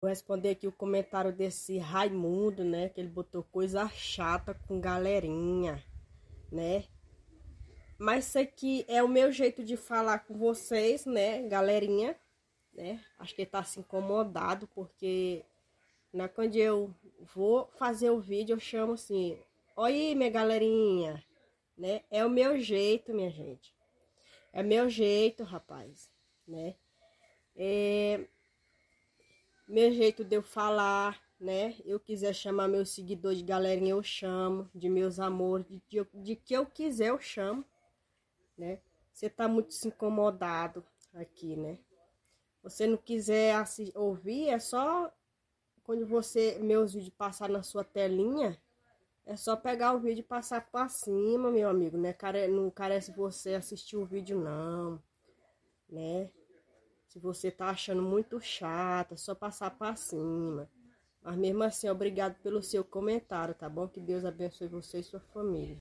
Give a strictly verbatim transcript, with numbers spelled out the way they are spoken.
Vou responder aqui o comentário desse Raimundo, né? Que ele botou coisa chata com galerinha, né? Mas isso aqui é o meu jeito de falar com vocês, né, galerinha, né? Acho que ele tá se incomodado, porque na, quando eu vou fazer o vídeo, eu chamo assim, oi aí, minha galerinha, né? É o meu jeito, minha gente. É meu jeito, rapaz, né? É meu jeito de eu falar, né? Eu quiser chamar meus seguidores de galerinha, eu chamo, de meus amores, de, de, de que eu quiser, eu chamo, né? Você tá muito se incomodado aqui, né? Você não quiser assistir, ouvir, é só quando você, meus vídeos passar na sua telinha, é só pegar o vídeo e passar pra cima, meu amigo, né? Care, não carece você assistir o vídeo, não, né? Se você tá achando muito chato, é só passar pra cima. Mas mesmo assim, obrigado pelo seu comentário, tá bom? Que Deus abençoe você e sua família.